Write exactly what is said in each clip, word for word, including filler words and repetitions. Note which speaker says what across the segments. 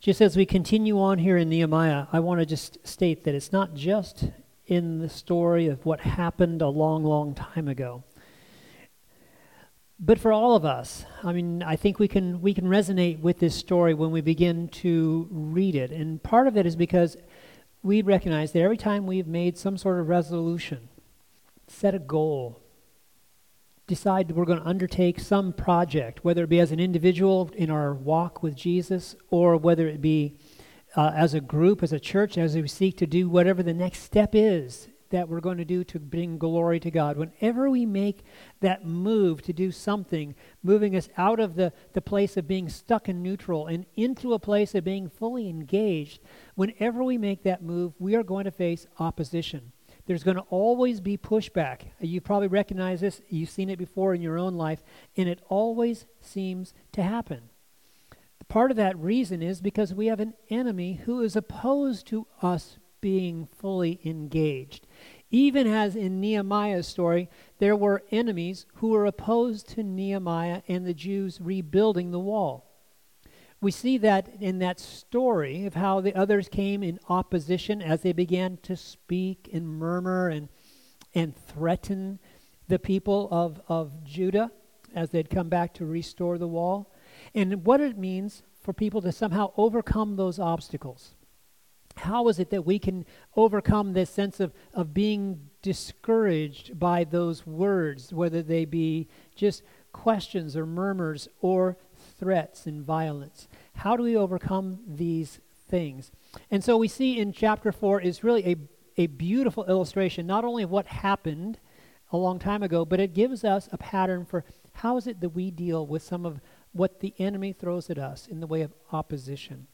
Speaker 1: Just as we continue on here in Nehemiah, I want to just state that it's not just in the story of what happened a long, long time ago. But for all of us, I mean, I think we can we can resonate with this story when we begin to read it. And part of it is because we recognize that every time we've made some sort of resolution, set a goal, decide that we're going to undertake some project, whether it be as an individual in our walk with Jesus, or whether it be uh, as a group, as a church, as we seek to do whatever the next step is that we're going to do to bring glory to God. Whenever we make that move to do something, moving us out of the, the place of being stuck in neutral and into a place of being fully engaged, whenever we make that move, we are going to face opposition. There's going to always be pushback. You probably recognize this. You've seen it before in your own life, and it always seems to happen. Part of that reason is because we have an enemy who is opposed to us being fully engaged. Even as in Nehemiah's story, there were enemies who were opposed to Nehemiah and the Jews rebuilding the wall. We see that in that story of how the others came in opposition as they began to speak and murmur and and threaten the people of, of Judah as they'd come back to restore the wall. And what it means for people to somehow overcome those obstacles. How is it that we can overcome this sense of, of being discouraged by those words, whether they be just questions or murmurs or threats and violence? How do we overcome these things? And so we see in chapter four is really a, a beautiful illustration, not only of what happened a long time ago, but it gives us a pattern for how is it that we deal with some of what the enemy throws at us in the way of opposition.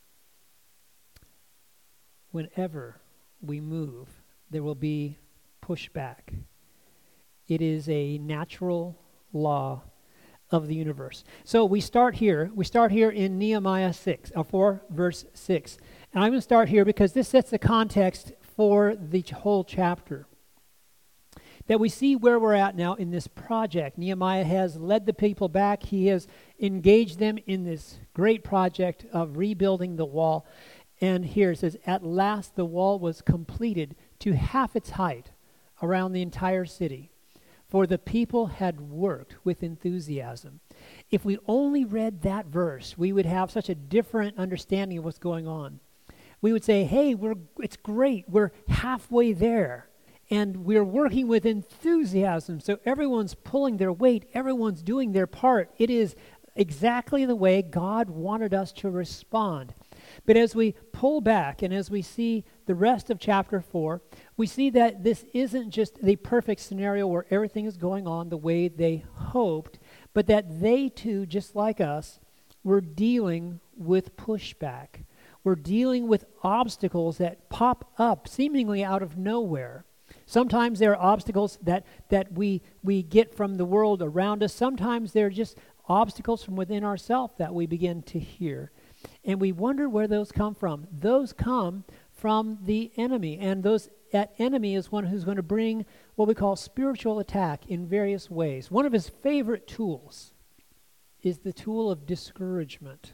Speaker 1: Whenever we move, there will be pushback. It is a natural law of the universe. So we start here. We start here in Nehemiah six, or four, verse six. And I'm going to start here because this sets the context for the whole chapter. That we see where we're at now in this project. Nehemiah has led the people back. He has engaged them in this great project of rebuilding the wall. And here it says, at last the wall was completed to half its height around the entire city, for the people had worked with enthusiasm. If we only read that verse, we would have such a different understanding of what's going on. We would say, hey, we're it's great. We're halfway there. And we're working with enthusiasm. So everyone's pulling their weight. Everyone's doing their part. It is exactly the way God wanted us to respond. But as we pull back and as we see the rest of chapter four, we see that this isn't just the perfect scenario where everything is going on the way they hoped, but that they too, just like us, were dealing with pushback. We're dealing with obstacles that pop up seemingly out of nowhere. Sometimes there are obstacles that, that we, we get from the world around us. Sometimes they're just obstacles from within ourselves that we begin to hear. And we wonder where those come from. Those come from the enemy. And those that enemy is one who's going to bring what we call spiritual attack in various ways. One of his favorite tools is the tool of discouragement.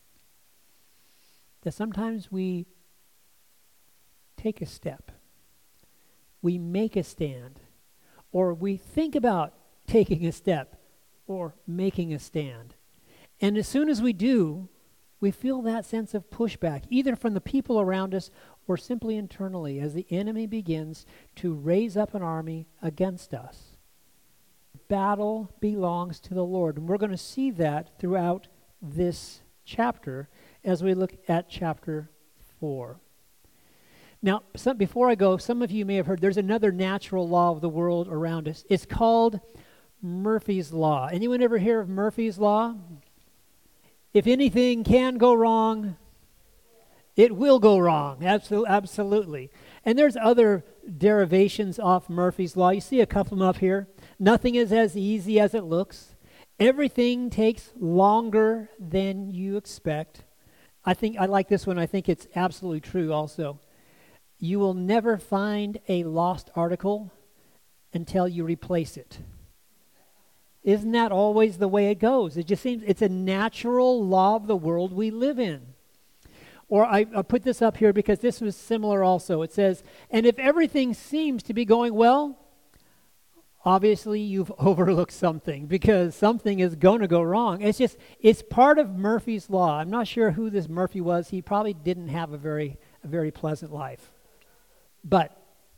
Speaker 1: That sometimes we take a step. We make a stand. Or we think about taking a step or making a stand. And as soon as we do, we feel that sense of pushback, either from the people around us or simply internally, as the enemy begins to raise up an army against us. Battle belongs to the Lord. And we're going to see that throughout this chapter as we look at chapter four. Now, some, before I go, some of you may have heard there's another natural law of the world around us. It's called Murphy's Law. Anyone ever hear of Murphy's Law? If anything can go wrong, it will go wrong. Absolutely, absolutely. And there's other derivations off Murphy's Law. You see a couple of them up here. Nothing is as easy as it looks. Everything takes longer than you expect. I think I like this one. I think it's absolutely true also. You will never find a lost article until you replace it. Isn't that always the way it goes? It just seems it's a natural law of the world we live in. Or I, I put this up here because this was similar also. It says, and if everything seems to be going well, obviously you've overlooked something, because something is going to go wrong. It's just, it's part of Murphy's Law. I'm not sure who this Murphy was. He probably didn't have a very, a very pleasant life. But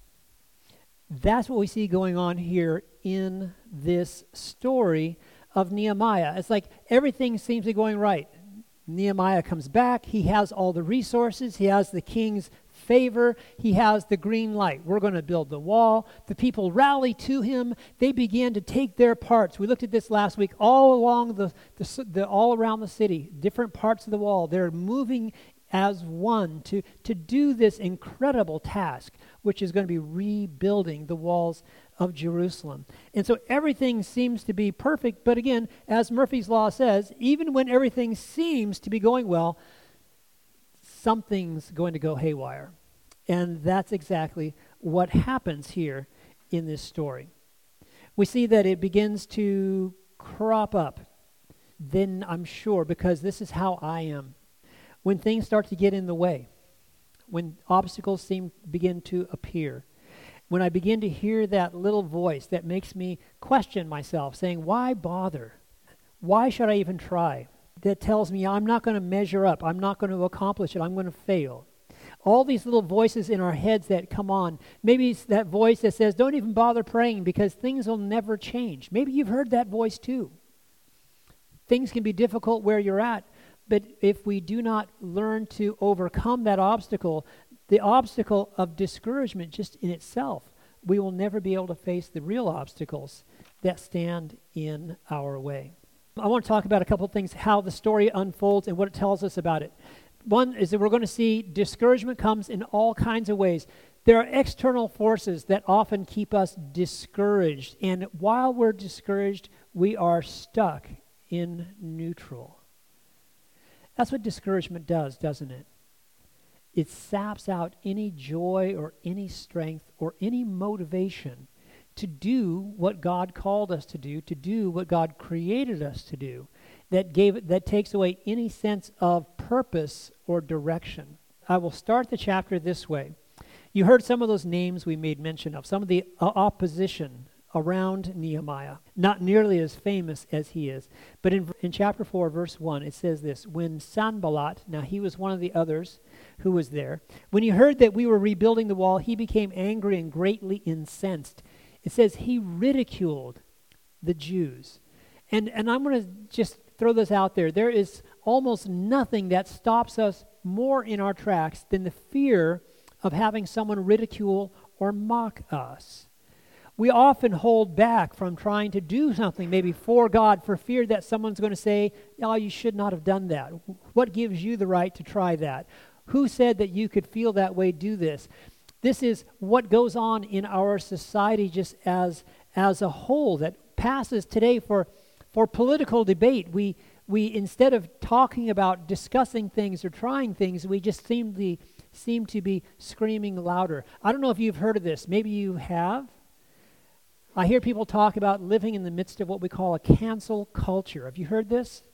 Speaker 1: that's what we see going on here in this story of Nehemiah. It's like everything seems to be going right. Nehemiah comes back. He has all the resources. He has the king's favor. He has the green light. We're going to build the wall. The people rally to him. They begin to take their parts. We looked at this last week. All along the, the, the all around the city, different parts of the wall. They're moving as one to, to do this incredible task, which is going to be rebuilding the walls of Jerusalem. And so everything seems to be perfect, but again, as Murphy's Law says, even when everything seems to be going well, something's going to go haywire. And that's exactly what happens here in this story. We see that it begins to crop up. Then I'm sure, because this is how I am, when things start to get in the way, when obstacles seem begin to appear, when I begin to hear that little voice that makes me question myself, saying, why bother? Why should I even try? That tells me I'm not going to measure up. I'm not going to accomplish it. I'm going to fail. All these little voices in our heads that come on. Maybe it's that voice that says, don't even bother praying because things will never change. Maybe you've heard that voice too. Things can be difficult where you're at, but if we do not learn to overcome that obstacle, the obstacle of discouragement just in itself, we will never be able to face the real obstacles that stand in our way. I want to talk about a couple of things, how the story unfolds and what it tells us about it. One is that we're going to see discouragement comes in all kinds of ways. There are external forces that often keep us discouraged, and while we're discouraged, we are stuck in neutral. That's what discouragement does, doesn't it? It saps out any joy or any strength or any motivation to do what God called us to do, to do what God created us to do, that gave that takes away any sense of purpose or direction. I will start the chapter this way. You heard some of those names we made mention of, some of the uh, opposition around Nehemiah, not nearly as famous as he is. But in, in chapter four, verse one, it says this, when Sanballat, now he was one of the others who was there, when he heard that we were rebuilding the wall, he became angry and greatly incensed. It says he ridiculed the Jews. And, and I'm going to just throw this out there. There is almost nothing that stops us more in our tracks than the fear of having someone ridicule or mock us. We often hold back from trying to do something maybe for God for fear that someone's going to say, oh, you should not have done that. What gives you the right to try that? Who said that you could feel that way, do this? This is what goes on in our society just as as a whole that passes today for for political debate. We we instead of talking about discussing things or trying things, we just seem to seem to be screaming louder. I don't know if you've heard of this. Maybe you have. I hear people talk about living in the midst of what we call a cancel culture. Have you heard this?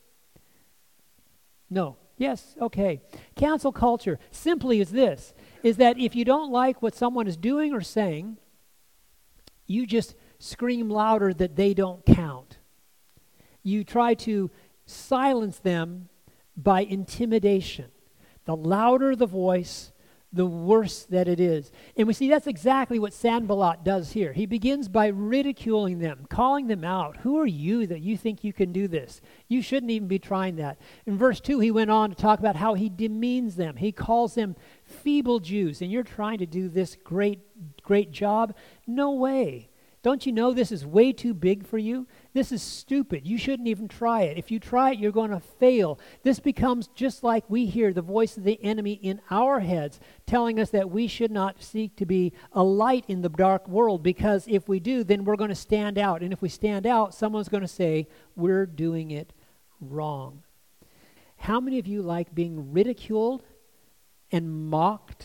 Speaker 1: No. Yes, okay. Cancel culture simply is this, is that if you don't like what someone is doing or saying, you just scream louder that they don't count. You try to silence them by intimidation. The louder the voice, the worse that it is. And we see that's exactly what Sanballat does here. He begins by ridiculing them, calling them out. Who are you that you think you can do this? You shouldn't even be trying that. In verse two, he went on to talk about how he demeans them. He calls them feeble Jews. And you're trying to do this great, great job? No way. Don't you know this is way too big for you? This is stupid. You shouldn't even try it. If you try it, you're going to fail. This becomes just like we hear the voice of the enemy in our heads telling us that we should not seek to be a light in the dark world, because if we do, then we're going to stand out. And if we stand out, someone's going to say, we're doing it wrong. How many of you like being ridiculed and mocked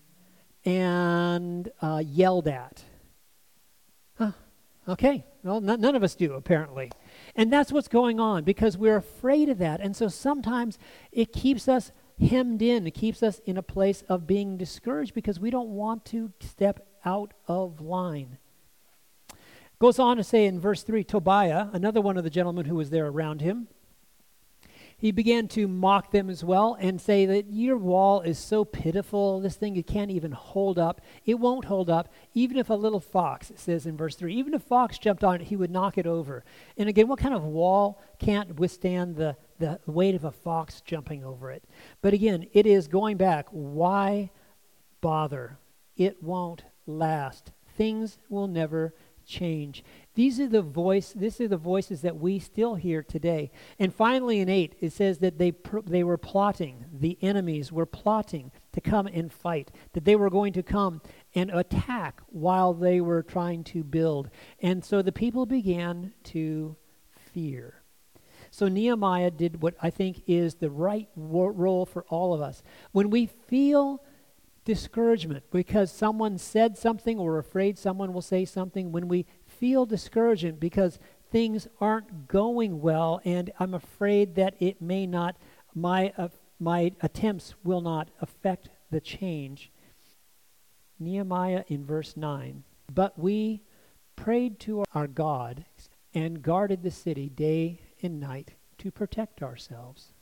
Speaker 1: and uh, yelled at? Huh. Okay, well, n- none of us do, apparently. And that's what's going on, because we're afraid of that. And so sometimes it keeps us hemmed in. It keeps us in a place of being discouraged because we don't want to step out of line. Goes on to say in verse three, Tobiah, another one of the gentlemen who was there around him, he began to mock them as well and say that your wall is so pitiful, this thing you can't even hold up. It won't hold up, even if a little fox, it says in verse three, even if a fox jumped on it, he would knock it over. And again, what kind of wall can't withstand the, the weight of a fox jumping over it? But again, it is going back, why bother? It won't last. Things will never change. These are the voice. These are the voices that we still hear today. And finally, in eight, it says that they pr- they were plotting. The enemies were plotting to come and fight. That they were going to come and attack while they were trying to build. And so the people began to fear. So Nehemiah did what I think is the right wo- role for all of us. When we feel discouragement because someone said something or we're afraid someone will say something, when we feel discouragement because things aren't going well and I'm afraid that it may not, my uh, my attempts will not affect the change. Nehemiah in verse nine, but we prayed to our God and guarded the city day and night to protect ourselves.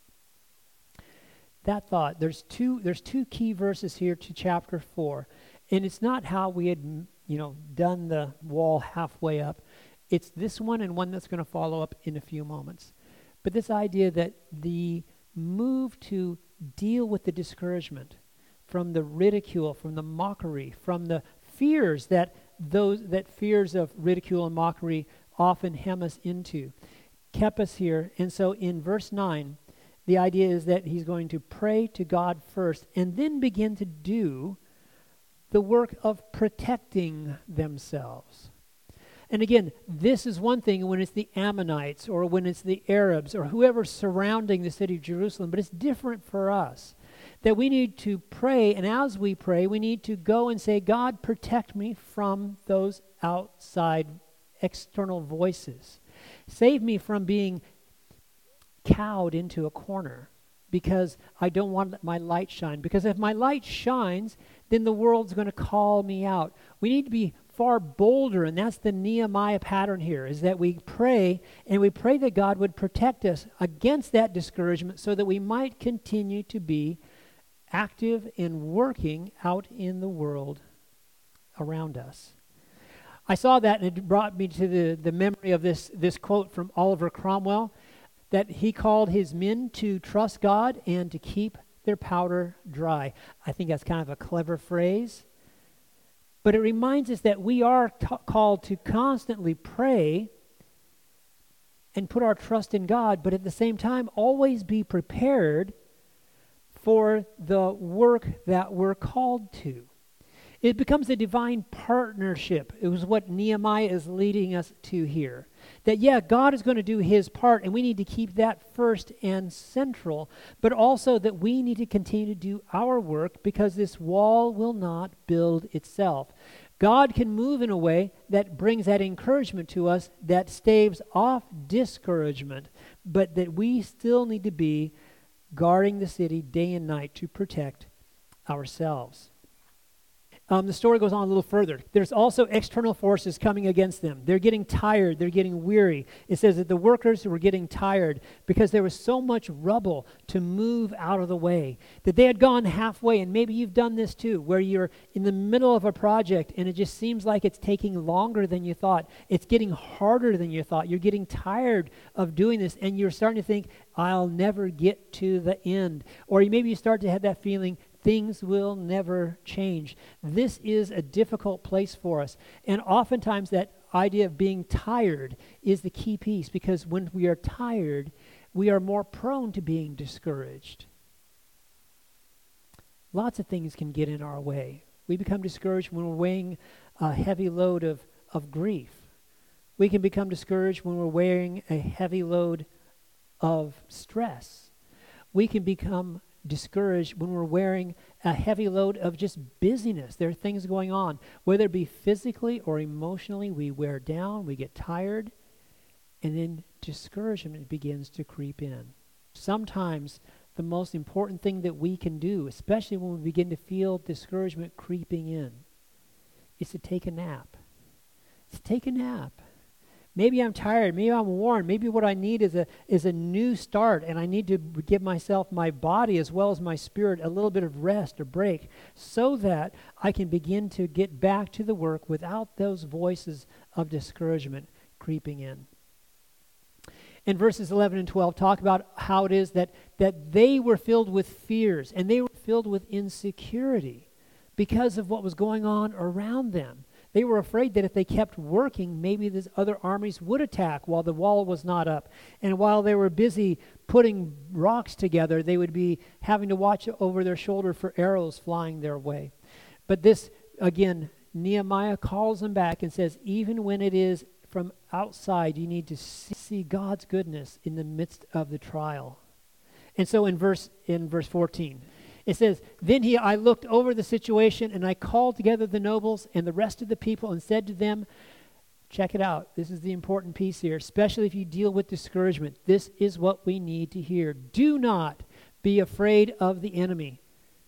Speaker 1: That thought, there's two there's two key verses here to chapter four. And it's not how we had, you know, done the wall halfway up. It's this one and one that's going to follow up in a few moments. But this idea that the move to deal with the discouragement from the ridicule, from the mockery, from the fears that those that fears of ridicule and mockery often hem us into, kept us here. And so in verse nine, the idea is that he's going to pray to God first and then begin to do the work of protecting themselves. And again, this is one thing when it's the Ammonites or when it's the Arabs or whoever's surrounding the city of Jerusalem, but it's different for us. That we need to pray, and as we pray, we need to go and say, God, protect me from those outside external voices. Save me from being cowed into a corner because I don't want my light shine. Because if my light shines, then the world's going to call me out. We need to be far bolder, and that's the Nehemiah pattern here, is that we pray, and we pray that God would protect us against that discouragement so that we might continue to be active and working out in the world around us. I saw that, and it brought me to the, the memory of this, this quote from Oliver Cromwell, that he called his men to trust God and to keep their powder dry. I think that's kind of a clever phrase. But it reminds us that we are t- called to constantly pray and put our trust in God, but at the same time, always be prepared for the work that we're called to. It becomes a divine partnership. It was what Nehemiah is leading us to here. That, yeah, God is going to do his part, and we need to keep that first and central, but also that we need to continue to do our work because this wall will not build itself. God can move in a way that brings that encouragement to us, that staves off discouragement, but that we still need to be guarding the city day and night to protect ourselves. Um, the story goes on a little further. There's also external forces coming against them. They're getting tired. They're getting weary. It says that the workers were getting tired because there was so much rubble to move out of the way, that they had gone halfway. And maybe you've done this too, where you're in the middle of a project and it just seems like it's taking longer than you thought. It's getting harder than you thought. You're getting tired of doing this and you're starting to think, I'll never get to the end. Or maybe you start to have that feeling, things will never change. This is a difficult place for us. And oftentimes that idea of being tired is the key piece, because when we are tired, we are more prone to being discouraged. Lots of things can get in our way. We become discouraged when we're weighing a heavy load of, of grief. We can become discouraged when we're wearing a heavy load of stress. We can become discouraged when we're wearing a heavy load of just busyness. There are things going on, whether it be physically or emotionally. We wear down, we get tired, and then discouragement begins to creep in. Sometimes the most important thing that we can do, especially when we begin to feel discouragement creeping in, is to take a nap. To take a nap. Maybe I'm tired. Maybe I'm worn. Maybe what I need is a is a new start, and I need to give myself, my body as well as my spirit, a little bit of rest or break, so that I can begin to get back to the work without those voices of discouragement creeping in. And verses eleven and twelve talk about how it is that, that they were filled with fears, and they were filled with insecurity because of what was going on around them. They were afraid that if they kept working, maybe these other armies would attack while the wall was not up. And while they were busy putting rocks together, they would be having to watch over their shoulder for arrows flying their way. But this, again, Nehemiah calls them back and says, even when it is from outside, you need to see God's goodness in the midst of the trial. And so in verse in verse fourteen, it says, then he, I looked over the situation, and I called together the nobles and the rest of the people and said to them, check it out. This is the important piece here, especially if you deal with discouragement. This is what we need to hear. Do not be afraid of the enemy.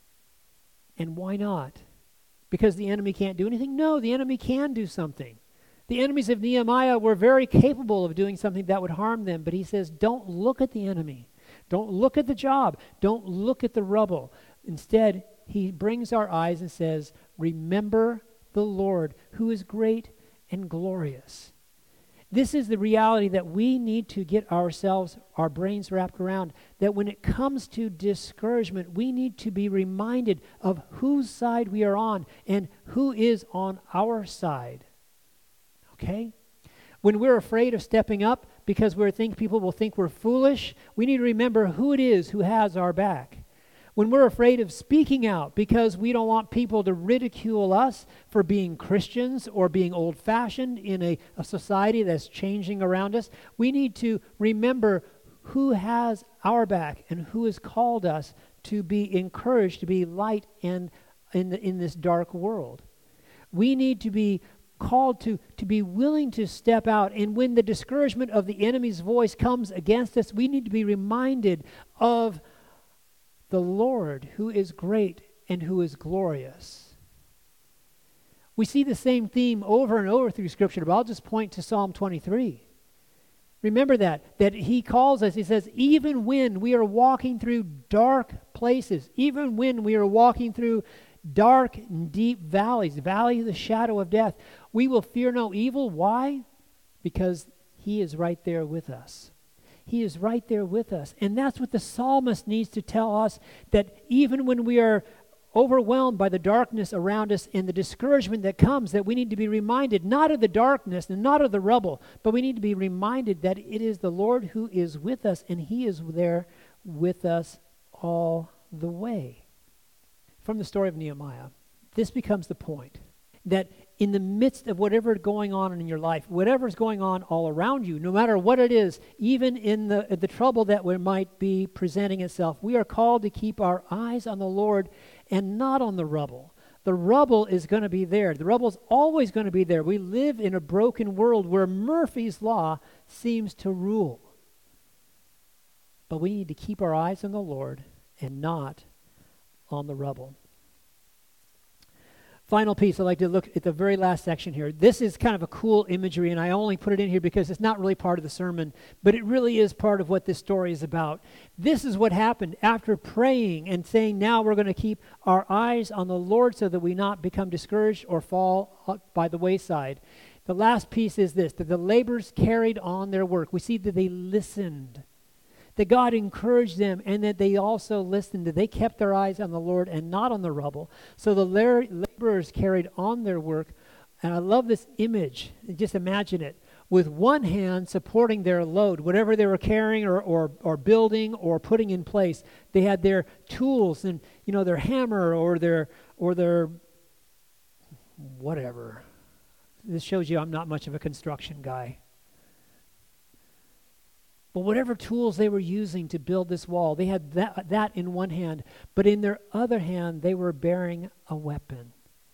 Speaker 1: And why not? Because the enemy can't do anything? No, the enemy can do something. The enemies of Nehemiah were very capable of doing something that would harm them, but he says, don't look at the enemy. Don't look at the job. Don't look at the rubble. Instead, he brings our eyes and says, remember the Lord, who is great and glorious. This is the reality that we need to get ourselves, our brains wrapped around, that when it comes to discouragement, we need to be reminded of whose side we are on and who is on our side. Okay? When we're afraid of stepping up because we think people will think we're foolish, we need to remember who it is who has our back. When we're afraid of speaking out because we don't want people to ridicule us for being Christians or being old-fashioned in a, a society that's changing around us, we need to remember who has our back and who has called us to be encouraged to be light and in, the, in this dark world. We need to be called to, to be willing to step out, and when the discouragement of the enemy's voice comes against us, we need to be reminded of the Lord who is great and who is glorious. We see the same theme over and over through Scripture, but I'll just point to Psalm twenty-three. Remember that, that he calls us, he says, even when we are walking through dark places, even when we are walking through dark and deep valleys, valley of the shadow of death, we will fear no evil. Why? Because he is right there with us. He is right there with us. And that's what the psalmist needs to tell us, that even when we are overwhelmed by the darkness around us and the discouragement that comes, that we need to be reminded not of the darkness and not of the rubble, but we need to be reminded that it is the Lord who is with us, and he is there with us all the way. From the story of Nehemiah, this becomes the point, that in the midst of whatever is going on in your life, whatever is going on all around you, no matter what it is, even in the, the trouble that we might be presenting itself, we are called to keep our eyes on the Lord and not on the rubble. The rubble is going to be there. The rubble is always going to be there. We live in a broken world where Murphy's Law seems to rule. But we need to keep our eyes on the Lord and not on the rubble. Final piece, I'd like to look at the very last section here. This is kind of a cool imagery, and I only put it in here because it's not really part of the sermon, but it really is part of what this story is about. This is what happened after praying and saying, now we're going to keep our eyes on the Lord so that we not become discouraged or fall by the wayside. The last piece is this, that the laborers carried on their work. We see that they listened, that God encouraged them, and that they also listened, that they kept their eyes on the Lord and not on the rubble. So the laborers carried on their work, and I love this image. Just imagine it. With one hand supporting their load, whatever they were carrying or, or, or building or putting in place, they had their tools and, you know, their hammer or their or their whatever. This shows you I'm not much of a construction guy. But whatever tools they were using to build this wall, they had that, that in one hand, but in their other hand, they were bearing a weapon.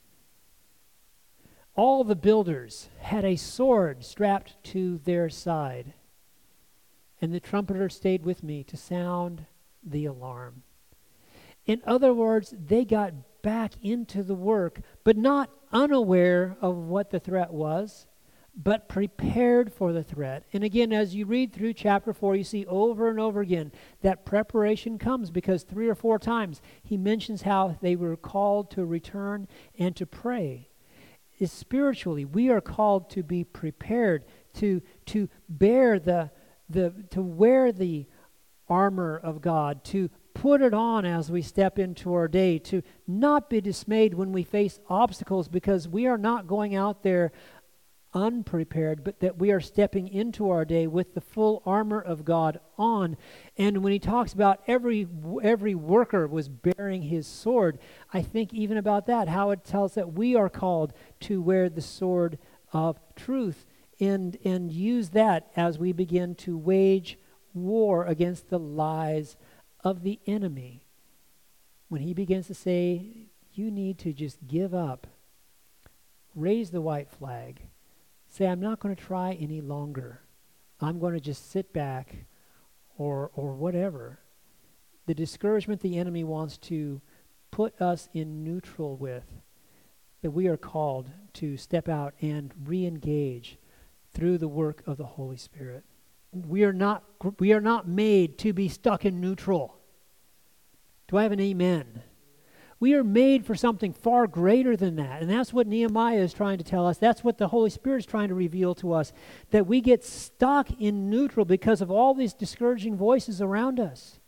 Speaker 1: All the builders had a sword strapped to their side. And the trumpeter stayed with me to sound the alarm. In other words, they got back into the work, but not unaware of what the threat was, but prepared for the threat. And again, as you read through chapter four, you see over and over again that preparation comes, because three or four times he mentions how they were called to return and to pray. Is spiritually, we are called to be prepared, to to bear the the to wear the armor of God, to put it on as we step into our day, to not be dismayed when we face obstacles, because we are not going out there unprepared, but that we are stepping into our day with the full armor of God on. And when he talks about every every worker was bearing his sword, I think even about that, how it tells that we are called to wear the sword of truth and and use that as we begin to wage war against the lies of the enemy. When he begins to say, you need to just give up, raise the white flag, say, I'm not going to try any longer. I'm going to just sit back or or whatever. The discouragement the enemy wants to put us in neutral with, that we are called to step out and re-engage through the work of the Holy Spirit. We are not we are not made to be stuck in neutral. Do I have an amen? We are made for something far greater than that. And that's what Nehemiah is trying to tell us. That's what the Holy Spirit is trying to reveal to us. That we get stuck in neutral because of all these discouraging voices around us.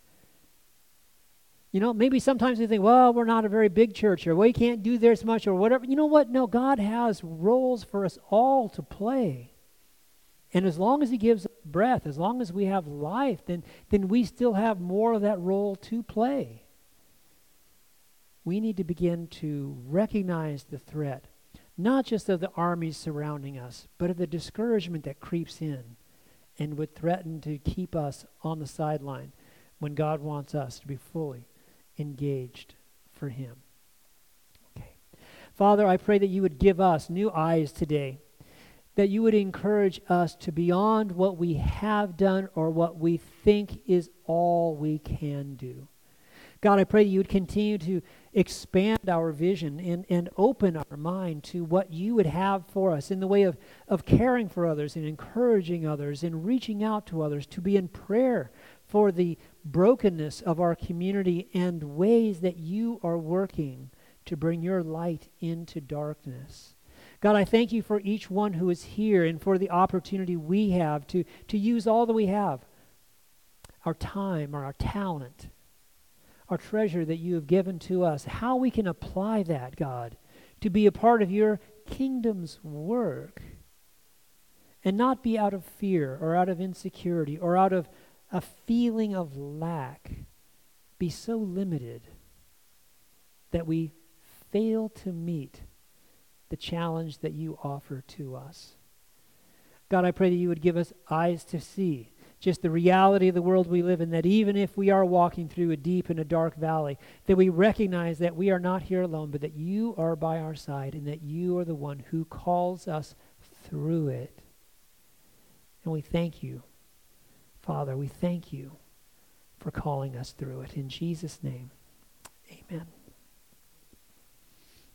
Speaker 1: You know, maybe sometimes we think, well, we're not a very big church, or we can't do this much, or whatever. You know what? No, God has roles for us all to play. And as long as he gives us breath, as long as we have life, then, then we still have more of that role to play. We need to begin to recognize the threat, not just of the armies surrounding us, but of the discouragement that creeps in and would threaten to keep us on the sideline when God wants us to be fully engaged for him. Okay. Father, I pray that you would give us new eyes today, that you would encourage us to beyond what we have done or what we think is all we can do. God, I pray that you would continue to expand our vision and, and open our mind to what you would have for us in the way of, of caring for others and encouraging others and reaching out to others, to be in prayer for the brokenness of our community and ways that you are working to bring your light into darkness. God, I thank you for each one who is here and for the opportunity we have to, to use all that we have, our time or our talent, our treasure that you have given to us, how we can apply that, God, to be a part of your kingdom's work and not be out of fear or out of insecurity or out of a feeling of lack, be so limited that we fail to meet the challenge that you offer to us. God, I pray that you would give us eyes to see just the reality of the world we live in, that even if we are walking through a deep and a dark valley, that we recognize that we are not here alone, but that you are by our side and that you are the one who calls us through it. And we thank you, Father, we thank you for calling us through it. In Jesus' name, amen.